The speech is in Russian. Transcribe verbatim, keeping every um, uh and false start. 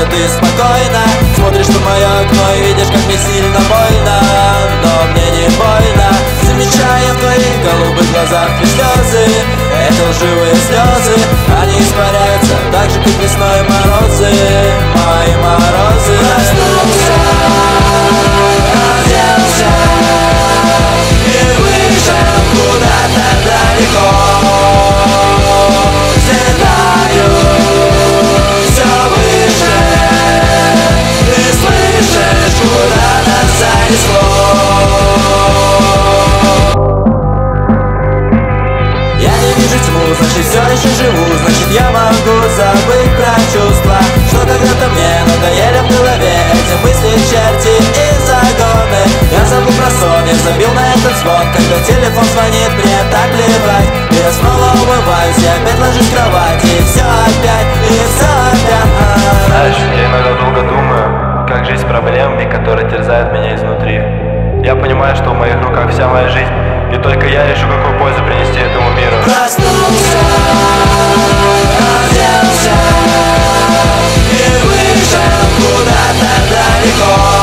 все ты спокойно смотришь на мое окно и видишь, как мне сильно больно. Но мне не больно, замечая в твоих голубых глазах твои слезы. Это лживые слезы, они испаряются так же, как весной морозы. Мои морозы. Проснулся, оделся и вышел куда-то далеко. Взлетаю все выше, ты слышишь, куда нас занесло. Я не вижу тьму, значит все еще живу, значит я могу забыть про чувства, что когда-то мне надоели в голове эти мысли, черти и загоны. Я забыл про сон, я забил на этот звон, когда телефон звонит, мне так плевать. И я снова умываюсь, я опять ложусь в кровать, и все опять, и все опять. Знаешь, я иногда долго думаю, как жить с проблемами, которые терзают меня изнутри. Я понимаю, что в моих руках вся моя жизнь, и только я решу, какую пользу принести этому миру. Проснулся, оделся и вышел куда-то далеко.